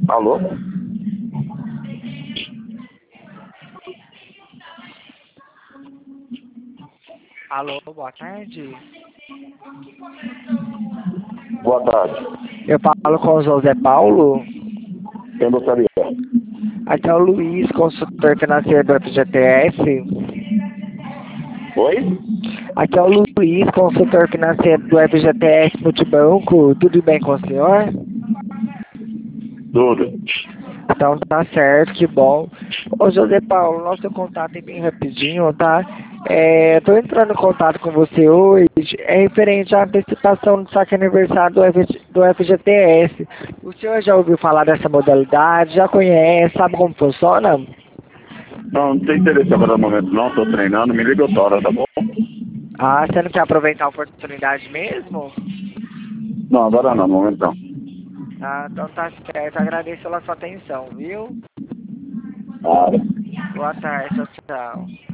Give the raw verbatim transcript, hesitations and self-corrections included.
Alô? Alô, boa tarde. Boa tarde. Eu falo com o José Paulo. Quem gostaria? Aqui é o Luiz, consultor financeiro do F G T S. Oi? Aqui é o Luiz, consultor financeiro do F G T S Multibanco. Tudo bem com o senhor? Tudo. Então tá certo, que bom. Ô José Paulo, nosso contato é bem rapidinho, tá? É, tô entrando em contato com você hoje, é referente à antecipação do saque aniversário do, F, do F G T S. O senhor já ouviu falar dessa modalidade? Já conhece? Sabe como funciona? Não, não tem interesse agora no momento não, tô treinando, me liga outra hora, tá bom? Ah, você não quer aproveitar a oportunidade mesmo? Não, agora não, no momento não. Ah, então tá certo. Agradeço pela sua atenção, viu? Ah, Boa tarde, tchau, tchau.